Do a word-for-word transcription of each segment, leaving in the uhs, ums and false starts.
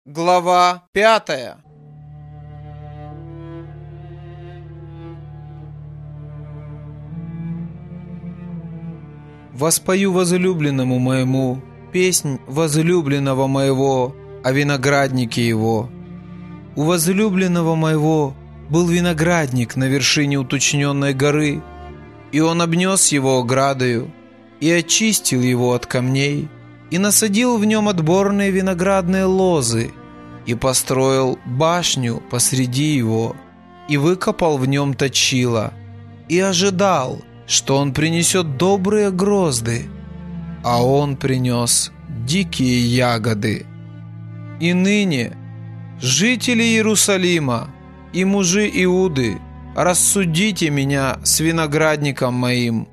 Глава пятая. Воспою возлюбленному моему песнь возлюбленного моего о винограднике его. У возлюбленного моего был виноградник на вершине уточненной горы, и он обнес его оградою, и очистил его от камней, и насадил в нем отборные виноградные лозы, и построил башню посреди его, и выкопал в нем точила, и ожидал, что он принесет добрые грозды, а он принес дикие ягоды. И ныне, жители Иерусалима и мужи Иуды, рассудите меня с виноградником моим.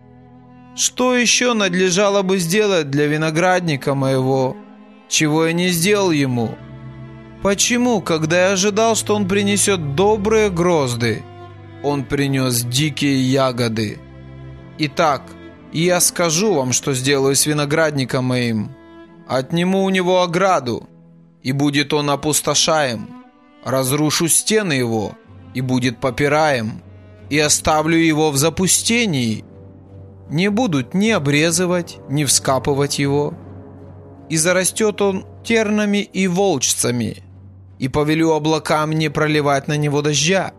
Что еще надлежало бы сделать для виноградника моего, чего я не сделал ему? Почему, когда я ожидал, что он принесет добрые грозды, он принес дикие ягоды? Итак, я скажу вам, что сделаю с виноградником моим. Отниму у него ограду, и будет он опустошаем. Разрушу стены его, и будет попираем, и оставлю его в запустении. Не будут ни обрезывать, ни вскапывать его. И зарастет он тернами и волчцами, и повелю облакам не проливать на него дождя.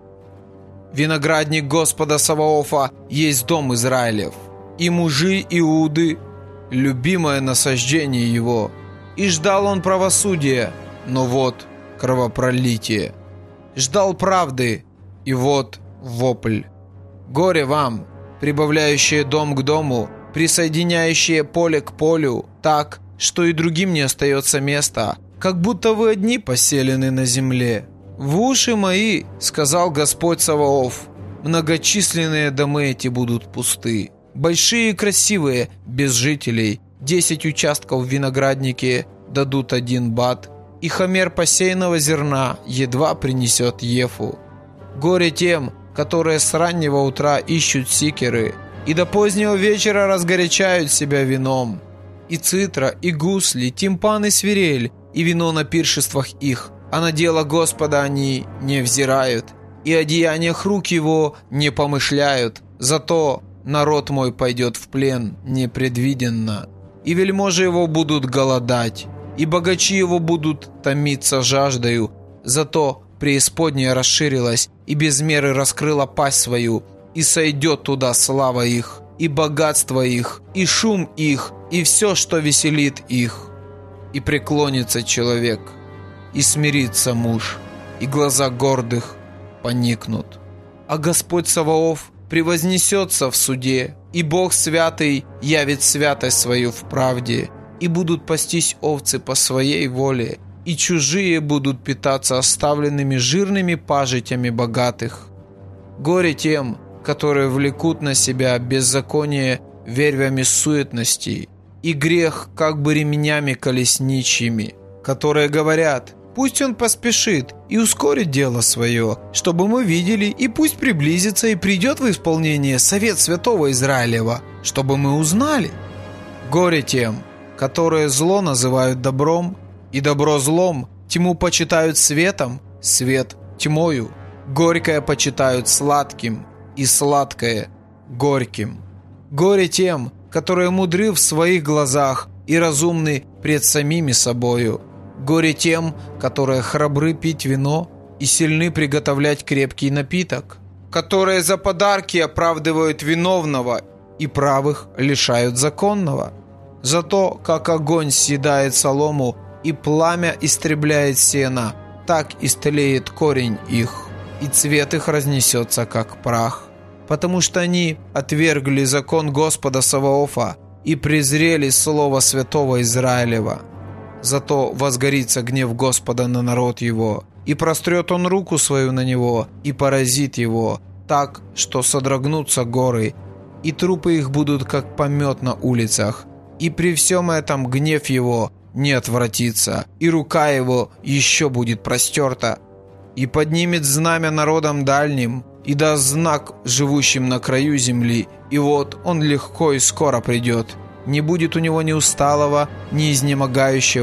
Виноградник Господа Саваофа есть дом Израилев, и мужи Иуды – любимое насаждение его. И ждал он правосудия, но вот кровопролитие. Ждал правды, и вот вопль. Горе вам, прибавляющие дом к дому, присоединяющие поле к полю, так, что и другим не остается места, как будто вы одни поселены на земле. В уши мои, сказал Господь Саваоф, многочисленные домы эти будут пусты, большие и красивые, без жителей, десять участков в винограднике дадут один бат, и хомер посеянного зерна едва принесет ефу. Горе тем, которые с раннего утра ищут сикеры, и до позднего вечера разгорячают себя вином. И цитра, и гусли, тимпан и свирель, и вино на пиршествах их, а на дело Господа они не взирают, и о деяниях рук его не помышляют. Зато народ мой пойдет в плен непредвиденно, и вельможи его будут голодать, и богачи его будут томиться жаждою. Зато преисподняя расширилась, и без меры раскрыла пасть свою, и сойдет туда слава их, и богатство их, и шум их, и все, что веселит их. И преклонится человек, и смирится муж, и глаза гордых поникнут. А Господь Саваоф превознесется в суде, и Бог святый явит святость свою в правде, и будут пастись овцы по своей воле, и чужие будут питаться оставленными жирными пажитями богатых. Горе тем, которые влекут на себя беззаконие вервями суетности, и грех как бы ремнями колесничьими, которые говорят: пусть он поспешит и ускорит дело свое, чтобы мы видели, и пусть приблизится и придет в исполнение совет святого Израилева, чтобы мы узнали. Горе тем, которые зло называют добром, и добро злом, тьму почитают светом, свет тьмою, горькое почитают сладким, и сладкое горьким. Горе тем, которые мудры в своих глазах и разумны пред самими собою. Горе тем, которые храбры пить вино и сильны приготовлять крепкий напиток, которые за подарки оправдывают виновного и правых лишают законного. Зато как огонь съедает солому и пламя истребляет сено, так истлеет корень их, и цвет их разнесется, как прах. Потому что они отвергли закон Господа Саваофа и презрели слово святого Израилева. Зато возгорится гнев Господа на народ его, и прострет он руку свою на него, и поразит его, так, что содрогнутся горы, и трупы их будут, как помет на улицах. И при всем этом гнев его не отвратится, и рука его еще будет простерта. И поднимет знамя народам дальним, и даст знак живущим на краю земли, и вот он легко и скоро придет. Не будет у него ни усталого, ни изнемогающего,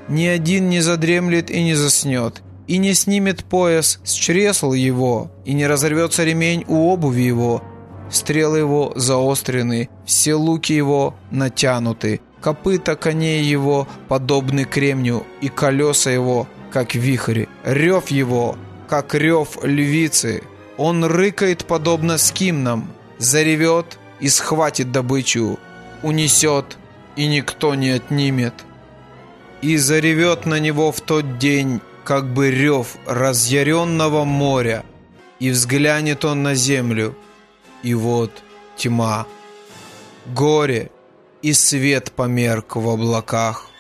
Ни один не задремлет и не заснет, и не снимет пояс с чресл его, и не разорвется ремень у обуви его. Стрелы его заострены, все луки его натянуты, копыта коней его подобны кремню, и колеса его, как вихри, рев его, как рев львицы. Он рыкает, подобно скимнам, заревет и схватит добычу, унесет, и никто не отнимет. И заревет на него в тот день, как бы рев разъяренного моря, и взглянет он на землю, и вот тьма, горе, и свет померк в облаках.